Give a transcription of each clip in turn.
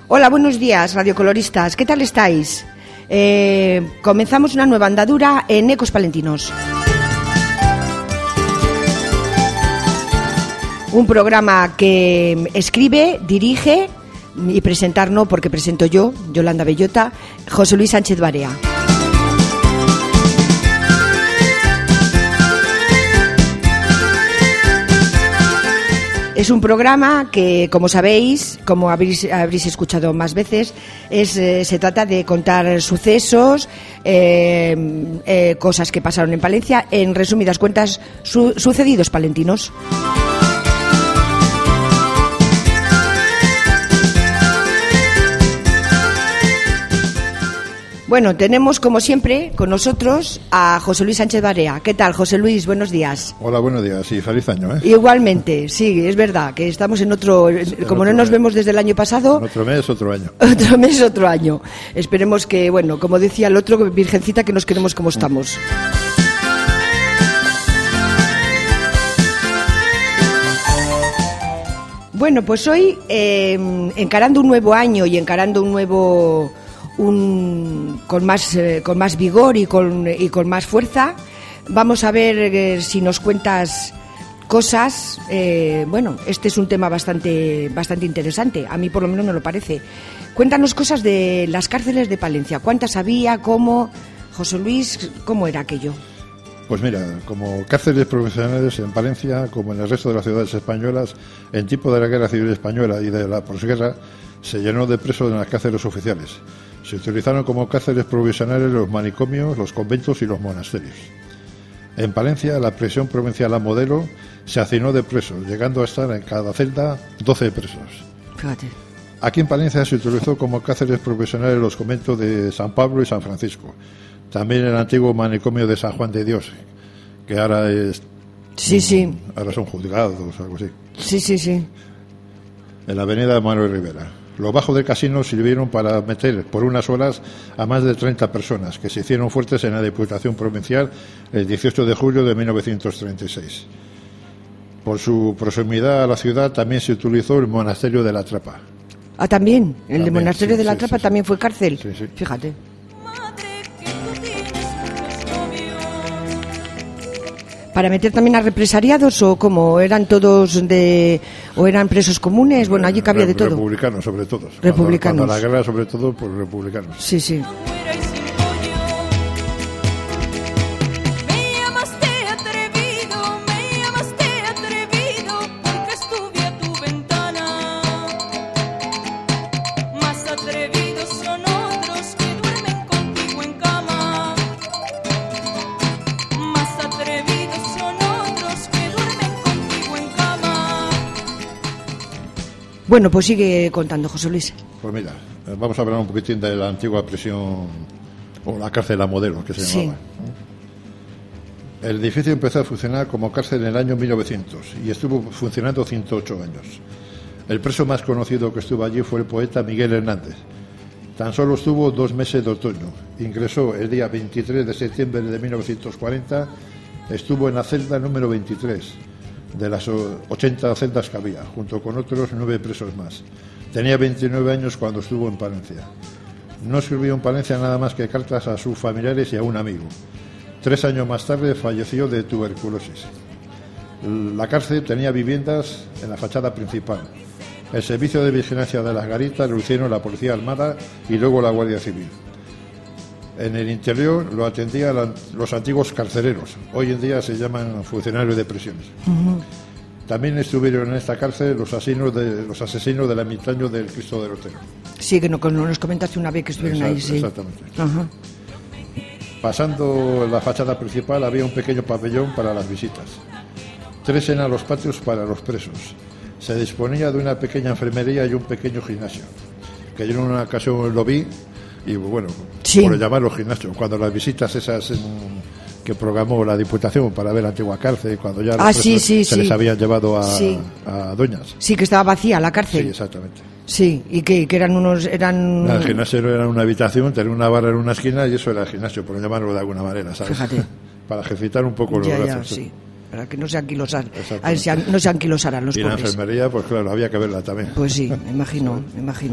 Hola, buenos días, radiocoloristas. ¿Qué tal estáis? Comenzamos una nueva andadura en Ecos Palentinos. Un programa que escribe, dirige y presentar no, porque presento yo, Yolanda Bellota, José Luis Sánchez Barea. Es un programa que, como sabéis, como habréis escuchado más veces, se trata de contar sucesos, cosas que pasaron en Palencia, en resumidas cuentas, sucedidos palentinos. Bueno, tenemos como siempre con nosotros a José Luis Sánchez Barea. ¿Qué tal, José Luis? Buenos días. Hola, buenos días y feliz año, ¿eh? Igualmente, sí, es verdad que estamos en otro, como no nos vemos desde el año pasado. En otro mes, otro año. Otro mes, otro año. Esperemos que, bueno, como decía el otro, Virgencita, que nos queremos como estamos. Bueno, pues hoy, encarando un nuevo año y encarando un nuevo... con más vigor y con más fuerza, vamos a ver si nos cuentas cosas. Bueno, este es un tema bastante interesante, a mí por lo menos me lo parece. Cuéntanos cosas de las cárceles de Palencia. ¿Cuántas había? ¿Cómo? José Luis, ¿cómo era aquello? Pues mira, como cárceles profesionales en Palencia, como en el resto de las ciudades españolas, en tiempo de la Guerra Civil Española y de la posguerra, se llenó de presos en las cárceles oficiales. Se utilizaron como cárceles provisionales los manicomios, los conventos y los monasterios. En Palencia, la prisión provincial a modelo se hacinó de presos, llegando a estar en cada celda 12 presos. Fíjate. Aquí en Palencia se utilizó como cárceles provisionales los conventos de San Pablo y San Francisco. También el antiguo manicomio de San Juan de Dios, que ahora es... Sí. Ahora son juzgados o algo así. Sí. En la avenida Manuel Rivera. Los bajos del casino sirvieron para meter por unas horas a más de 30 personas, que se hicieron fuertes en la Diputación Provincial el 18 de julio de 1936. Por su proximidad a la ciudad también se utilizó el monasterio de la Trapa. Ah, también. El de monasterio de la sí, Trapa también fue cárcel. Sí. Fíjate. ¿Para meter también a represariados o cómo? ¿Eran todos o eran presos comunes? Bueno, allí cabía de todo. Republicanos, sobre todo. Republicanos. Cuando la guerra, sobre todo, por republicanos. Sí. Bueno, pues sigue contando, José Luis. Pues mira, vamos a hablar un poquitín de la antigua prisión, o la cárcel a modelo, que se llamaba. El edificio empezó a funcionar como cárcel en el año 1900 y estuvo funcionando 108 años. El preso más conocido que estuvo allí fue el poeta Miguel Hernández. Tan solo estuvo 2 meses de otoño. Ingresó el día 23 de septiembre de 1940, estuvo en la celda número 23. De las 80 celdas que había, junto con otros 9 presos más. Tenía 29 años cuando estuvo en Palencia. No escribió en Palencia nada más que cartas a sus familiares y a un amigo. 3 años más tarde falleció de tuberculosis. La cárcel tenía viviendas en la fachada principal. El servicio de vigilancia de las garitas lo hicieron la Policía Armada y luego la Guardia Civil. En el interior lo atendían los antiguos carceleros. Hoy en día se llaman funcionarios de prisiones. Uh-huh. También estuvieron en esta cárcel los asesinos del ermitaño del Cristo del Otero. Sí, que nos comentaste una vez que estuvieron ahí. Sí. Exactamente. Uh-huh. Pasando la fachada principal había un pequeño pabellón para las visitas. 3 eran los patios para los presos. Se disponía de una pequeña enfermería y un pequeño gimnasio, que yo en una ocasión lo vi. Y bueno, sí. Por llamarlo gimnasio, cuando las visitas esas que programó la Diputación para ver la antigua cárcel, cuando ya se les habían llevado a Doñas. Sí, que estaba vacía la cárcel. Sí, exactamente. Sí, y que eran unos... El gimnasio era una habitación, tenía una barra en una esquina y eso era el gimnasio, por llamarlo de alguna manera, ¿sabes? Fíjate. Para ejercitar un poco los brazos. Sí. Para que no se anquilosaran los y pobres. la enfermería, pues claro, había que verla también. Pues sí, me imagino.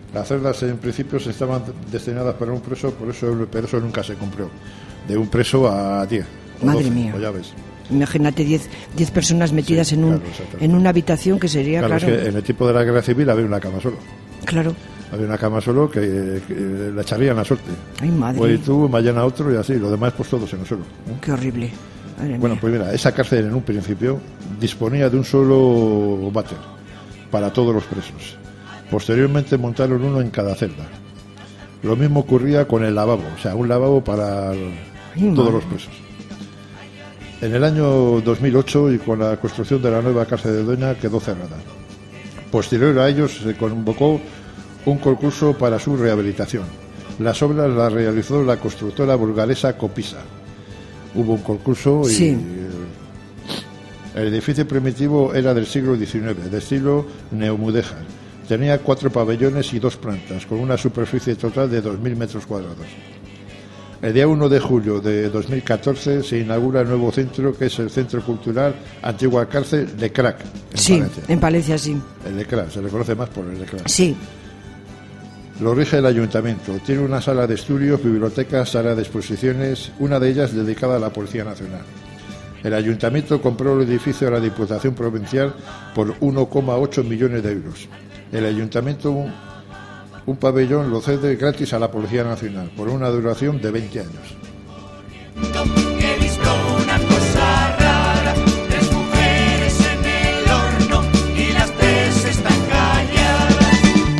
Las celdas en principio se estaban destinadas para un preso, pero eso nunca se cumplió. De un preso a 10. Madre 12, mía. pues ya ves. Imagínate 10 personas metidas Sí, en una habitación que sería, claro. claro. Es que en el tiempo de la guerra civil había una cama solo. Claro. Había una cama solo que la echarían a suerte. Ay, madre. Hoy tú, mañana otro y así. Lo demás, pues todos en el suelo. Qué horrible. Madre Bueno, mía. pues mira, esa cárcel en un principio disponía de un solo váter para todos los presos. Posteriormente montaron uno en cada celda. Lo mismo ocurría con el lavabo, o sea, un lavabo para todos los presos. En el año 2008 y con la construcción de la nueva cárcel de Doña quedó cerrada. Posterior a ello se convocó un concurso para su rehabilitación. Las obras las realizó la constructora bulgaresa Copisa. Hubo un concurso y Sí. El edificio primitivo era del siglo XIX, de estilo neomudéjar. Tenía 4 pabellones y 2 plantas, con una superficie total de 2.000 metros cuadrados. El día 1 de julio de 2014 se inaugura el nuevo centro, que es el Centro Cultural Antigua Cárcel Lecrac, en Sí, Palencia. en Palencia, sí. El Lecrac, se le conoce más por el Lecrac. Sí. Lo rige el ayuntamiento. Tiene una sala de estudios, biblioteca, sala de exposiciones, una de ellas dedicada a la Policía Nacional. El ayuntamiento compró el edificio a la Diputación Provincial por 1,8 millones de euros. El ayuntamiento un pabellón lo cede gratis a la Policía Nacional por una duración de 20 años. He visto una cosa rara, 3 mujeres en el horno y las 3 están calladas.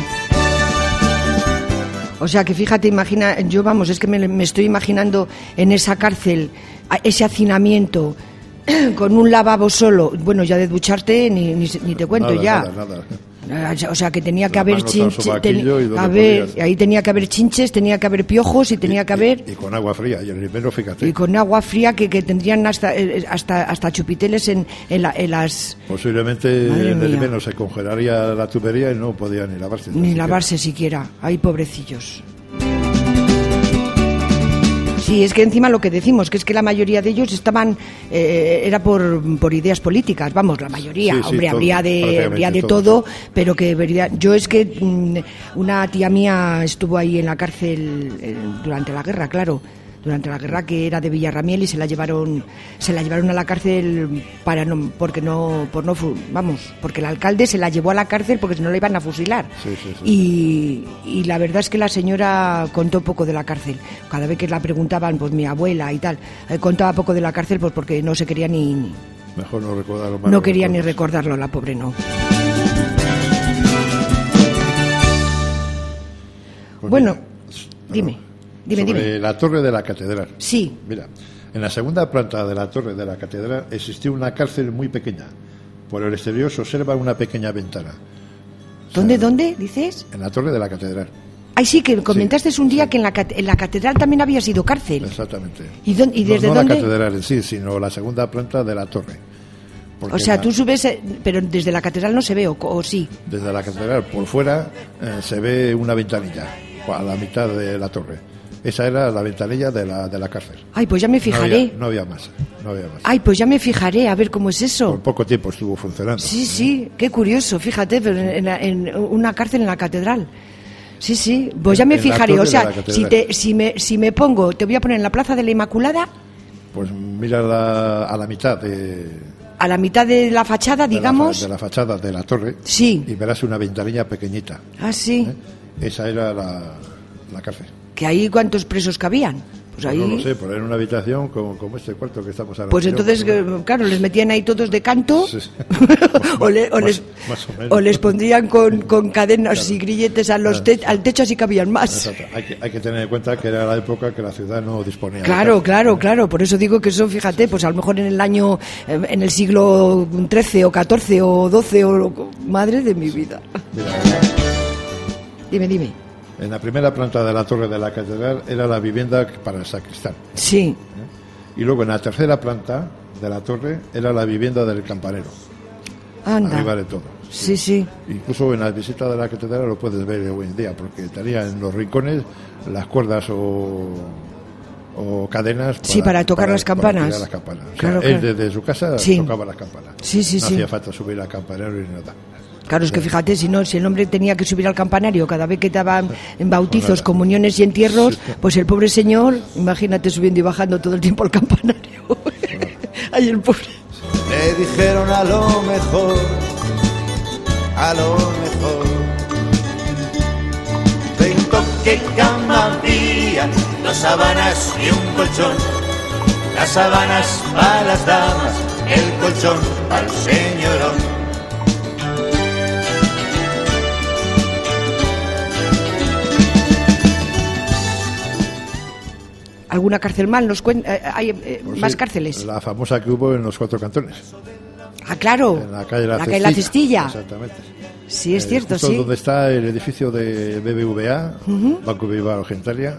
O sea que fíjate, imagina, yo vamos, es que me estoy imaginando en esa cárcel, ese hacinamiento, con un lavabo solo. Bueno, ya de ducharte ni te cuento Nada, ya. nada. O sea que tenía que Las haber manos al chinches, sobaquillo y donde podías. ahí tenía que haber chinches, tenía que haber piojos y tenía que haber Y con agua fría, y el invierno, fíjate. y con agua fría que tendrían hasta chupiteles en las Posiblemente Madre en el mía. invierno se congelaría la tubería y no podía ni lavarse. ni lavarse siquiera. Ay, pobrecillos. Sí, es que encima lo que decimos, que es que la mayoría de ellos estaban, era por ideas políticas, vamos, la mayoría, Sí, sí, hombre, todo, habría de todo, pero que verdad, yo es que una tía mía estuvo ahí en la cárcel durante la guerra, claro, durante la guerra, que era de Villarramiel, y se la llevaron a la cárcel porque el alcalde se la llevó a la cárcel porque si no la iban a fusilar. Sí. Y la verdad es que la señora contó poco de la cárcel. Cada vez que la preguntaban, pues mi abuela y tal, contaba poco de la cárcel, pues porque no se quería Mejor no recordarlo más. no quería ni recordarlo, la pobre no. Pues bueno, mira, dime. sobre la torre de la catedral. Sí. Mira, en la segunda planta de la torre de la catedral existía una cárcel muy pequeña. Por el exterior se observa una pequeña ventana. ¿Dónde dices? En la torre de la catedral. Ay, sí, que comentaste un día sí. que en la catedral también había sido cárcel. Exactamente. ¿Y desde no dónde? la catedral en sí, sino la segunda planta de la torre. Porque O sea, tú subes, pero desde la catedral no se ve, o sí. Desde la catedral por fuera se ve una ventanilla a la mitad de la torre. Esa era la ventanilla de la cárcel. Ay, pues ya me fijaré. No había más. Ay, pues ya me fijaré a ver cómo es eso. Por poco tiempo estuvo funcionando. Sí, qué curioso, fíjate, pero en una cárcel en la catedral. Sí, pues ya me En la fijaré. torre O de sea, la catedral. si me pongo, te voy a poner en la Plaza de la Inmaculada, Pues mira a la mitad a la mitad de la fachada, digamos. de la fachada de la torre. Sí. Y verás una ventanilla pequeñita. Ah, sí. Esa era la cárcel. ¿Que ahí cuántos presos cabían? Pues ahí. No lo sé, por en una habitación como este cuarto que estamos ahora. Pues entonces, claro, les metían ahí todos de canto, Sí. Más o menos. o les pondrían con cadenas y grilletes al techo, así cabían más. Exacto. Hay que tener en cuenta que era la época que la ciudad no disponía. Claro, por eso digo que eso, fíjate, pues a lo mejor en el siglo XIII o XIV o XII, madre de mi vida. Mira, Dime. en la primera planta de la torre de la catedral era la vivienda para el sacristán. Sí. Y luego en la tercera planta de la torre era la vivienda del campanero. Anda. Arriba de todo. Sí. Incluso en las visitas de la catedral lo puedes ver hoy en día, porque tenía en los rincones las cuerdas o cadenas para tocar las campanas. tirar las campanas. O sea, Claro, él claro. desde su casa Sí. tocaba las campanas. Sí. No hacía falta subir al campanero ni nada. Claro, es que fíjate, si el hombre tenía que subir al campanario cada vez que estaban en bautizos, comuniones y entierros, pues el pobre señor, imagínate subiendo y bajando todo el tiempo al campanario. Ay, el pobre. Le dijeron a lo mejor, Vento que cama había, 2 sábanas y un colchón. Las sábanas para las damas, el colchón para el señorón. ¿Alguna cárcel mal? ¿Hay Pues más sí, cárceles? La famosa que hubo en los 4 cantones. Ah, claro. En la calle La Cestilla. Exactamente. Sí, es cierto, justo sí. donde está el edificio de BBVA, Banco Bilbao Argentaria.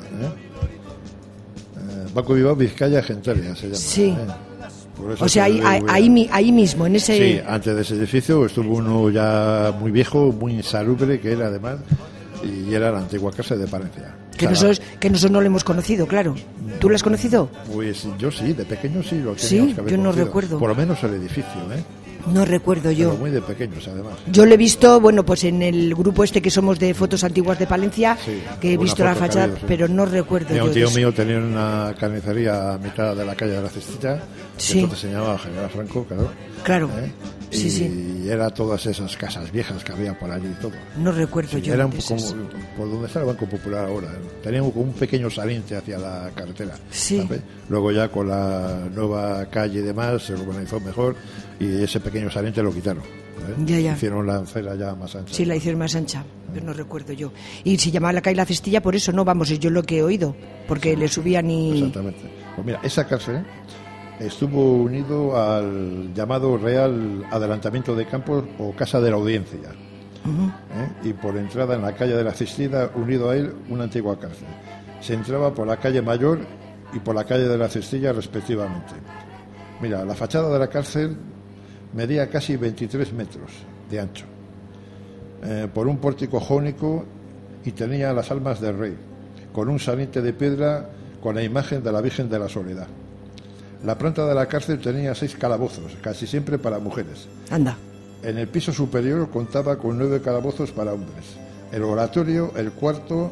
Banco Bilbao Vizcaya Argentaria se llama. Sí. Por eso O sea, ahí mismo, en ese... Sí, antes de ese edificio estuvo uno ya muy viejo, muy insalubre, que era además, y era la antigua cárcel de Palencia. Que nosotros no lo hemos conocido, claro. ¿Tú lo has conocido? Pues yo sí, de pequeño sí lo Sí, teníamos que haber yo no conocido. recuerdo. Por lo menos el edificio, No recuerdo yo. Pero muy de pequeños, además. Yo lo he visto, bueno, pues en el grupo este que somos de fotos antiguas de Palencia, Sí, que he una visto la foto que ha fachada, habido, sí. pero no recuerdo Mira, yo un tío de eso. mío tenía una carnicería a mitad de la calle de la Cestilla, Sí. entonces se llamaba General Franco, claro. Claro, ¿eh? sí, y sí. era todas esas casas viejas que había por allí y todo. No recuerdo yo Eran de como esas. por donde está el Banco Popular ahora. Tenían como un pequeño saliente hacia la carretera. Sí. ¿sabes? Luego ya con la nueva calle y demás se organizó mejor y ese pequeño saliente lo quitaron. Ya. Hicieron la acera ya más ancha. Sí, la hicieron más ancha, pero no recuerdo yo. Y se llamaba la calle La Cestilla por eso, no, vamos, es yo lo que he oído, porque le subían y... Exactamente. Pues mira, esa cárcel estuvo unido al llamado Real Adelantamiento de Campos o Casa de la Audiencia. Y por entrada en la calle de la Cestilla, unido a él, una antigua cárcel. Se entraba por la calle Mayor y por la calle de la Cestilla, respectivamente. Mira, la fachada de la cárcel medía casi 23 metros de ancho, por un pórtico jónico, y tenía las almas del rey, con un saliente de piedra con la imagen de la Virgen de la Soledad. La planta de la cárcel tenía 6 calabozos, casi siempre para mujeres. Anda. En el piso superior contaba con 9 calabozos para hombres. El oratorio, el cuarto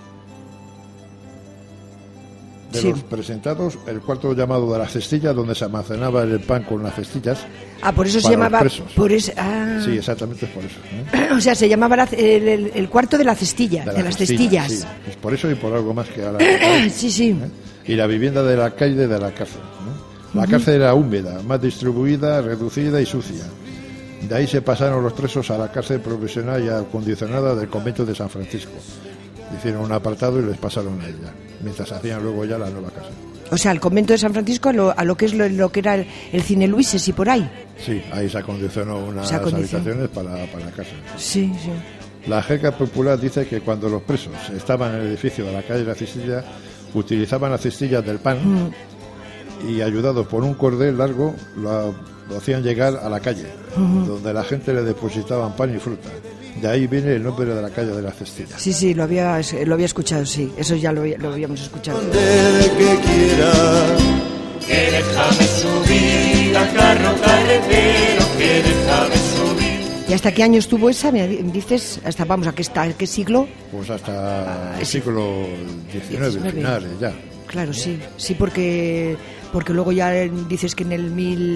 de Sí. los presentados, el cuarto llamado de la cestilla, donde se almacenaba el pan con las cestillas. Ah, por eso se para los llamaba... presos. Por eso, ah. Sí, exactamente es por eso. O sea, se llamaba el cuarto de la cestilla, de las cestilla, cestillas. sí. Es por eso y por algo más que ahora. Sí, sí. Y la vivienda de la calle de la cárcel. La cárcel era húmeda, más distribuida, reducida y sucia. De ahí se pasaron los presos a la cárcel provisional y acondicionada del convento de San Francisco. Hicieron un apartado y les pasaron a ella, mientras hacían luego ya la nueva cárcel. O sea, el convento de San Francisco a lo que es lo que era el cine Luises y por ahí. Sí, ahí se acondicionó unas habitaciones para la cárcel. Sí, sí. La jerga popular dice que cuando los presos estaban en el edificio de la calle de la Cestilla, utilizaban las cestillas del pan y, ayudados por un cordel largo, lo hacían llegar a la calle, donde la gente le depositaban pan y fruta. De ahí viene el nombre de la calle de la Cestilla. Sí, sí, lo había escuchado, sí. Eso ya lo habíamos escuchado. Del que quiera, que déjame subir al carro carretero, que déjame subir. ¿Y hasta qué año estuvo esa? Me dices, hasta vamos, ¿a qué siglo? Pues hasta el sí. siglo XIX, finales ya. Claro, sí, sí, porque luego ya dices que en el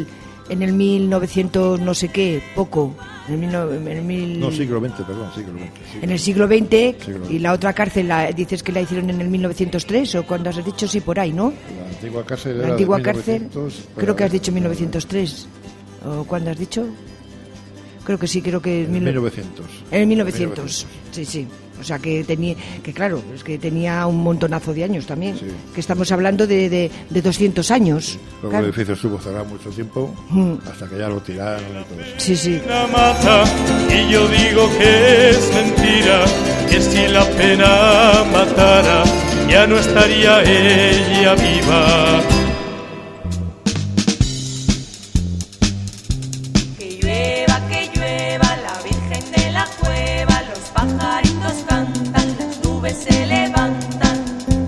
1900 no sé qué, poco, No, siglo XX, perdón, siglo XX. En el siglo XX, Siglo y la otra cárcel dices que la hicieron en el 1903, o cuando has dicho, sí, por ahí, ¿no? La antigua cárcel era La antigua de cárcel, 1900, creo que has dicho 1903, ¿o cuándo has dicho? Creo que sí, creo que... En 1900. En el 1900, sí, sí. O sea, que claro, es que tenía un montonazo de años también. Sí. Que estamos hablando de 200 años. Luego Claro. el edificio estuvo cerrado mucho tiempo, hasta que ya lo tiraron y todo eso. Sí, sí. La mata y yo digo que es mentira, que si la pena matara ya no estaría ella viva. Que llueva, la Virgen de la Cueva, los pajaritos cantan, las nubes se levantan.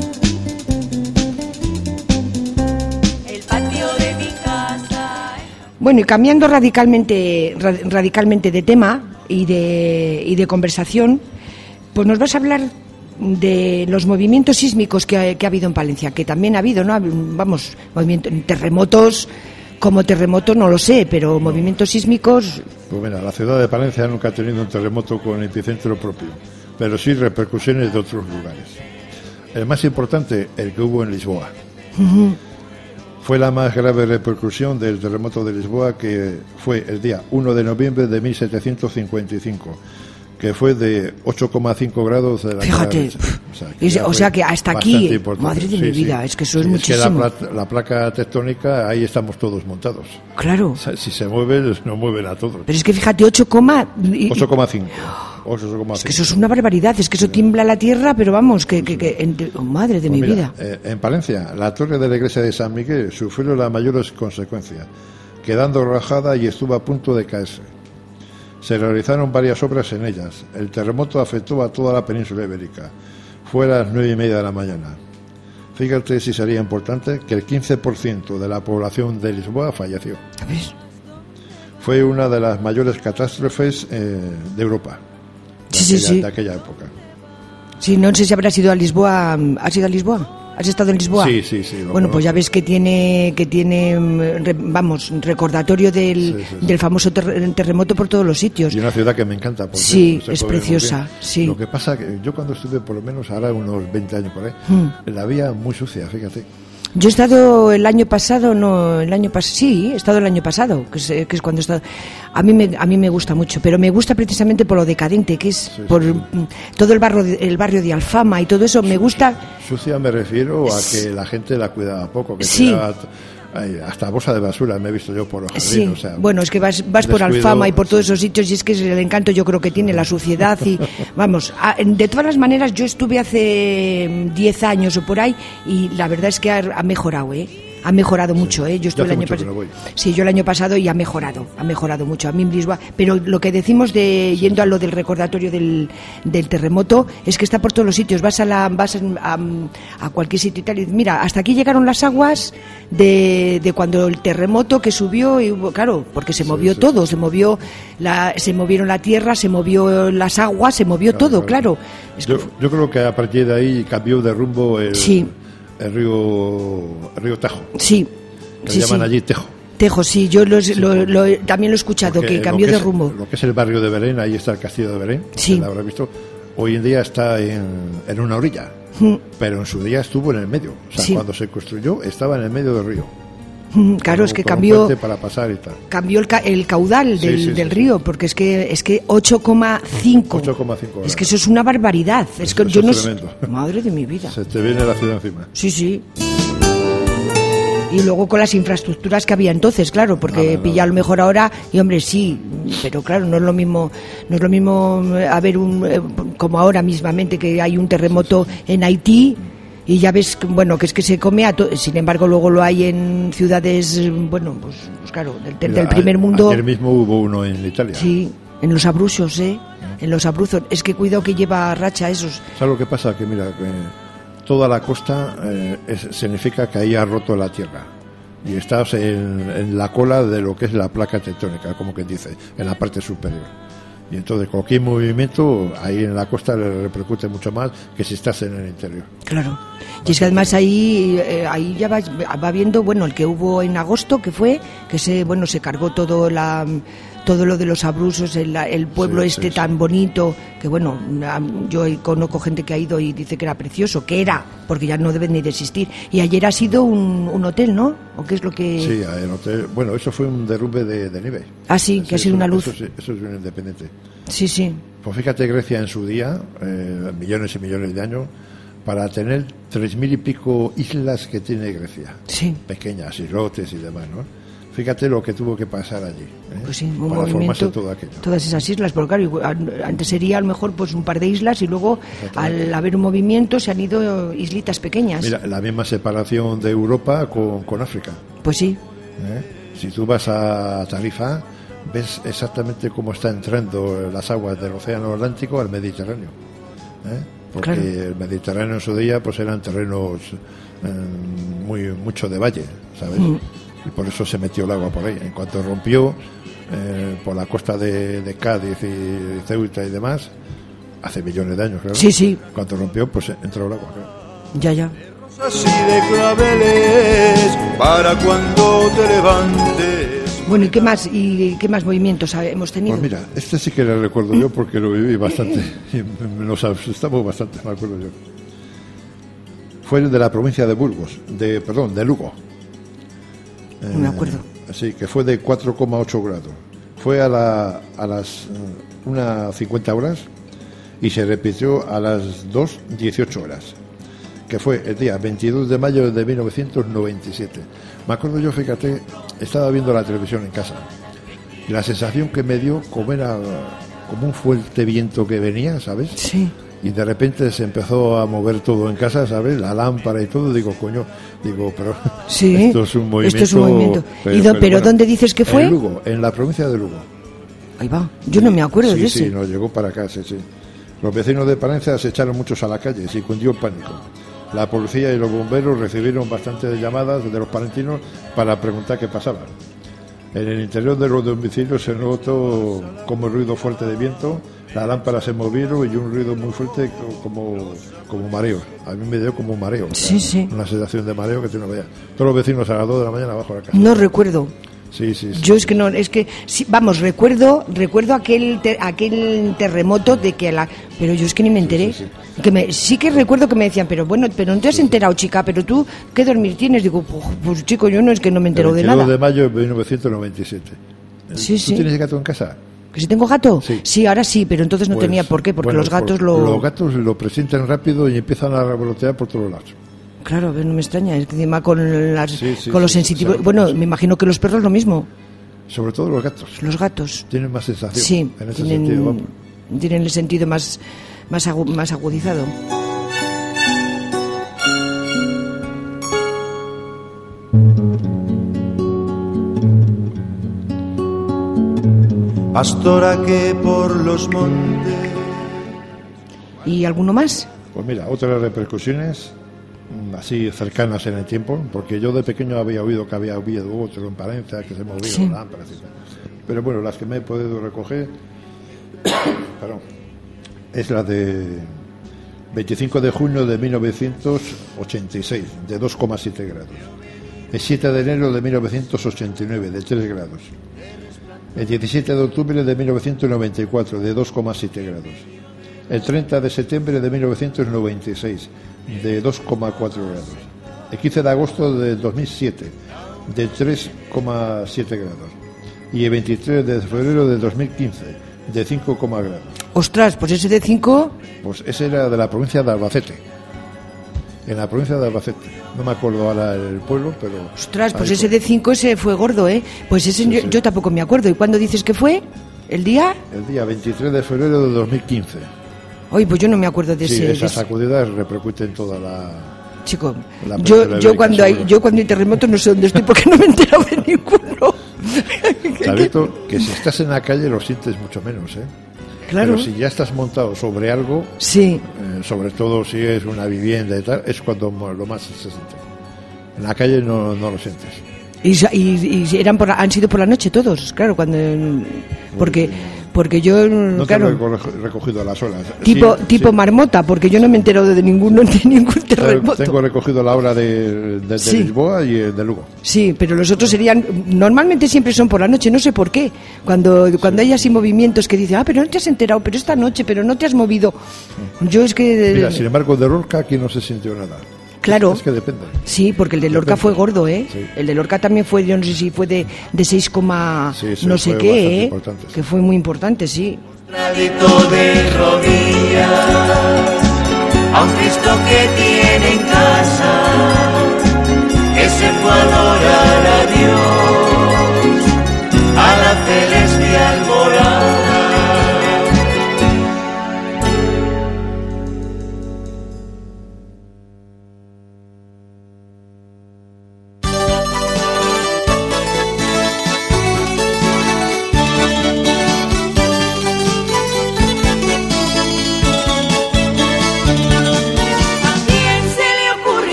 El patio de mi casa. Bueno, y cambiando radicalmente de tema, y de conversación, pues nos vas a hablar de los movimientos sísmicos que ha habido en Palencia, que también ha habido, ¿no? Vamos, terremotos, como terremoto no lo sé, pero movimientos sísmicos... Pues mira, la ciudad de Palencia nunca ha tenido un terremoto con epicentro propio, pero sí repercusiones de otros lugares. El más importante, el que hubo en Lisboa. Uh-huh. Fue la más grave repercusión del terremoto de Lisboa, que fue el día 1 de noviembre de 1755, que fue de 8,5 grados de la Fíjate, o sea que hasta aquí, madre de mi vida, es que eso es muchísimo. Es que la placa tectónica, ahí estamos todos montados. Claro. O sea, si se mueven, nos mueven a todos. Pero es que fíjate, 8,5. Es que eso es una barbaridad, es que eso tiembla la tierra, pero vamos, madre de mi vida. En Palencia, la torre de la iglesia de San Miguel sufrió las mayores consecuencias, quedando rajada y estuvo a punto de caerse. Se realizaron varias obras en ellas. El terremoto afectó a toda la península ibérica. Fue a las 9:30 de la mañana. Fíjate si sería importante que el 15% de la población de Lisboa falleció. ¿Ves? Fue una de las mayores catástrofes de Europa. De aquella época. Sí, no sé si habrás ido a Lisboa. ¿Has ido a Lisboa? ¿Has estado en Lisboa? Sí. Bueno, conozco. pues ya ves que tiene recordatorio del famoso terremoto por todos los sitios. Y una ciudad que me encanta. Sí, es preciosa. Sí. Lo que pasa que yo cuando estuve, por lo menos ahora unos 20 años por ahí, la veía muy sucia, fíjate. Yo he estado el año pasado, sí, he estado el año pasado, que es cuando he estado. A mí me gusta mucho, pero me gusta precisamente por lo decadente que es, todo el barrio de Alfama y todo eso, me gusta. Sucia me refiero a que la gente la cuidaba poco, que tiraba hasta bolsa de basura, me he visto yo por los jardines. Sí, o sea, bueno, es que vas por Alfama y por todos esos sitios y es que es el encanto, yo creo que tiene la suciedad y vamos, de todas las maneras yo estuve hace 10 años o por ahí y la verdad es que ha mejorado, ha mejorado mucho, Yo estuve el año pasado. Sí, yo el año pasado y ha mejorado mucho. A mí en Lisboa, pero lo que decimos yendo a lo del recordatorio del terremoto es que está por todos los sitios. Vas a cualquier sitio y tal. Y mira, hasta aquí llegaron las aguas de cuando el terremoto que subió y claro, porque se movió todo, se movieron la tierra, se movió las aguas, se movió todo, claro. Yo creo que a partir de ahí cambió de rumbo el río Tajo. Sí. Que llaman allí Tejo. Tejo, sí, yo también lo he escuchado, porque que cambió de rumbo. Lo que es el barrio de Belén, ahí está el castillo de Belén, que lo habrás visto. Hoy en día está en una orilla, pero en su día estuvo en el medio. O sea, cuando se construyó estaba en el medio del río. Claro, es que cambió para pasar y tal. Cambió el caudal del río, porque es que 8,5. Es que eso es una barbaridad. Es que yo no sé. Madre de mi vida. Se te viene la ciudad encima. Sí. Y luego con las infraestructuras que había entonces, claro, porque pilla a lo mejor ahora, y hombre, sí, pero claro, no es lo mismo haber como ahora mismamente que hay un terremoto en Haití. Y ya ves, bueno, que es que se come sin embargo luego lo hay en ciudades, bueno, pues claro, del primer mundo. Ayer mismo hubo uno en Italia. Sí, en los Abruzos, en los Abruzos. Es que cuidado que lleva racha esos. ¿Sabes lo que pasa? Que mira, toda la costa significa que ahí ha roto la tierra. Y estás en la cola de lo que es la placa tectónica, como que dice, en la parte superior. Y entonces cualquier movimiento ahí en la costa le repercute mucho más que si estás en el interior. Claro. Y es que además ahí ya va viendo, bueno, el que hubo en agosto, que fue, que se cargó todo lo de los Abruzos, el pueblo tan bonito, que bueno, yo conozco gente que ha ido y dice que era precioso, porque ya no deben ni de existir. Y ayer ha sido un hotel, ¿no? ¿O qué es lo que...? Sí, el hotel, bueno, eso fue un derrumbe de nieve. Ah, sí, que ha sido una luz. Eso es un independiente. Sí. Pues fíjate, Grecia en su día, millones y millones de años, para tener 3.000 y pico islas que tiene Grecia. Sí. Pequeñas, islotes y demás, ¿no? Fíjate lo que tuvo que pasar allí, pues sí, para formarse todo aquello. Todas esas islas, porque claro, antes sería a lo mejor pues un par de islas y luego al haber un movimiento se han ido islitas pequeñas. Mira, la misma separación de Europa con África. Pues sí. Si tú vas a Tarifa, ves exactamente cómo está entrando las aguas del Océano Atlántico al Mediterráneo. Porque el Mediterráneo en su día pues eran terrenos mucho de valle, ¿sabes? Y por eso se metió el agua por ahí. En cuanto rompió, por la costa de Cádiz y Ceuta y demás, hace millones de años, claro. Sí, sí. Cuando rompió, pues entró el agua, claro. Ya. Así de claveles para cuando te levantes. Bueno, ¿y qué más movimientos hemos tenido? Pues mira, este sí que lo recuerdo yo porque lo viví bastante y nos asustamos bastante, me acuerdo yo. Fue de la provincia de Burgos, de Lugo. No me acuerdo. Sí, que fue de 4,8 grados. Fue a las 1:50 horas y se repitió a las 2:18 horas, que fue el día 22 de mayo de 1997. Me acuerdo yo, fíjate, estaba viendo la televisión en casa y la sensación que me dio como un fuerte viento que venía, ¿sabes? Sí. Y de repente se empezó a mover todo en casa, ¿sabes? La lámpara y todo. Digo, pero sí, esto es un movimiento. Pero bueno, ¿dónde dices que fue? En Lugo, en la provincia de Lugo. Ahí va, yo no me acuerdo de ese. Sí, nos llegó para acá, sí. Los vecinos de Palencia se echaron muchos a la calle y se cundió el pánico. La policía y los bomberos recibieron bastantes llamadas de los palentinos para preguntar qué pasaba. En el interior de los domicilios se notó como ruido fuerte de viento, las lámparas se movieron y un ruido muy fuerte como mareo. A mí me dio como un mareo. Sí. Una sensación de mareo que tú no veías. Todos los vecinos a las 2 de la mañana abajo de la casa. No recuerdo. Sí. Yo recuerdo aquel terremoto de que pero yo es que ni me enteré. Sí que recuerdo que me decían, pero no te has enterado, chica, pero tú ¿qué dormir tienes? Digo, pues chico, yo no es que no me entero de nada. El 22 de mayo de 1997. Sí. ¿Tú tienes gato en casa? ¿Que si tengo gato? Sí. Sí, ahora sí, pero entonces no tenía por qué, porque los gatos Los gatos lo presienten rápido y empiezan a revolotear por todos lados. Claro, no me extraña, es que encima con los sensitivos. Bueno, me imagino que los perros lo mismo. Sobre todo los gatos. Los gatos. Tienen más sensación. Sí, en ese sentido, vamos. Tienen el sentido más agudizado. Pastora que por los montes. ¿Y alguno más? Pues mira, otras repercusiones así cercanas en el tiempo, porque yo de pequeño había oído que había habido otro en Palencia que se movían lámparas y tal. Pero bueno, las que me he podido recoger es la de 25 de junio de 1986, de 2,7 grados. El 7 de enero de 1989, de 3 grados. El 17 de octubre de 1994, de 2,7 grados. El 30 de septiembre de 1996, de 2,4 grados. El 15 de agosto de 2007, de 3,7 grados. Y el 23 de febrero de 2015, de 5, grados. Ostras, pues ese de 5... Pues ese era de la provincia de Albacete. En la provincia de Albacete. No me acuerdo ahora el pueblo, pero... Ostras, pues ese de 5 ese fue gordo, ¿eh? Pues ese sí. Yo tampoco me acuerdo. ¿Y cuándo dices que fue? ¿El día? El día 23 de febrero de 2015. Oye, pues yo no me acuerdo de ese... Sí, esas sacudidas repercuten toda la... Chico, yo cuando hay terremotos no sé dónde estoy porque no me he enterado de ninguno. Sabes que si estás en la calle lo sientes mucho menos, ¿eh? Claro. Pero si ya estás montado sobre algo, sí. Sobre todo si es una vivienda y tal, es cuando lo más se siente. En la calle no lo sientes. Y han sido por la noche todos, claro, porque yo, no claro, te lo he recogido a las olas. Tipo marmota, porque yo no me he enterado de ningún terremoto. Tengo recogido la hora de Lisboa y el de Lugo. Sí, pero los otros normalmente siempre son por la noche, no sé por qué. Cuando hay así movimientos que dicen, pero no te has enterado, pero esta noche, pero no te has movido. Yo es que... Mira, sin embargo, de Lorca aquí no se sintió nada. Claro. Es que depende. Sí, porque el de Lorca fue gordo, ¿eh? Sí. El de Lorca también fue, yo no sé si fue de 6, no sé qué, ¿eh? Que fue muy importante, sí. Tradito de rodillas a un Cristo que tiene en casa, que se fue a adorar a Dios, a la celestial morada.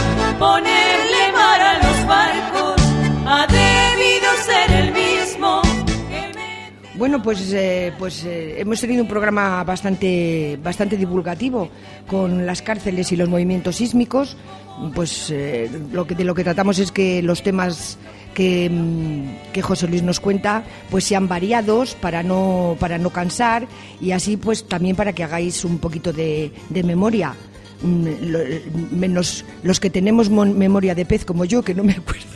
Ponerle mar a los barcos ha debido ser el mismo Bueno, pues hemos tenido un programa bastante divulgativo con las cárceles y los movimientos sísmicos. Pues de lo que tratamos es que los temas que José Luis nos cuenta pues sean variados para no cansar, y así pues también para que hagáis un poquito de memoria, menos los que tenemos memoria de pez como yo, que no me acuerdo.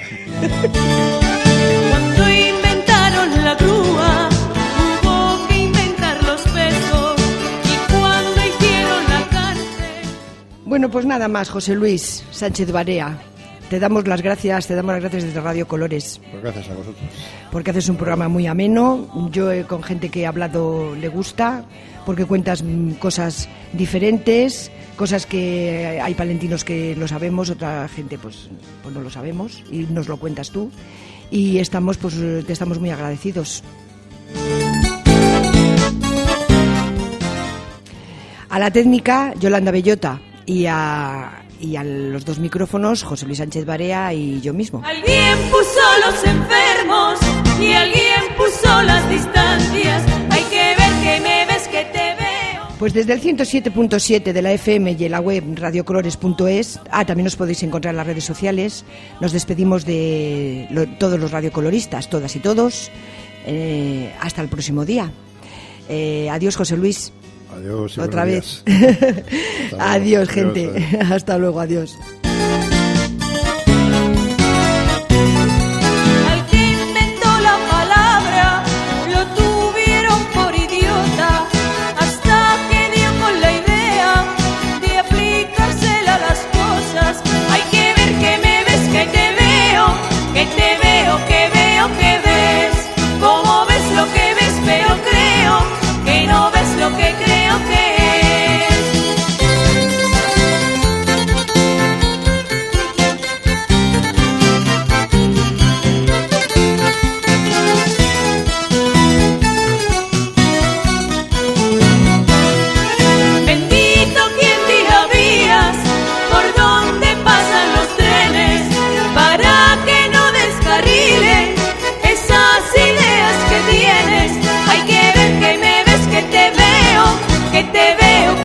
Cuando inventaron la grúa, hubo que inventar los pesos, y cuando hicieron la cárcel. Bueno, pues nada más, José Luis Sánchez Barea. Te damos las gracias desde Radio Colores. Pues gracias a vosotros. Porque haces un programa muy ameno. Yo con gente que he hablado le gusta, porque cuentas cosas diferentes, cosas que hay palentinos que lo sabemos, otra gente pues no lo sabemos, y nos lo cuentas tú. Y te estamos muy agradecidos. A la técnica, Yolanda Bellota, y a los dos micrófonos, José Luis Sánchez Barea y yo mismo. Alguien puso los enfermos y alguien puso las distancias. Hay que ver que me ves, que te veo. Pues desde el 107.7 de la FM y en la web radiocolores.es, también nos podéis encontrar en las redes sociales. Nos despedimos de todos los radiocoloristas, todas y todos. Hasta el próximo día. Adiós, José Luis. Adiós. Y otra vez. Adiós, gente. Adiós. Hasta luego, adiós. Al que inventó la palabra lo tuvieron por idiota, hasta que dio con la idea de aplicársela a las cosas. Hay que ver que me ves, que te veo, que te veo, que veo, que veo.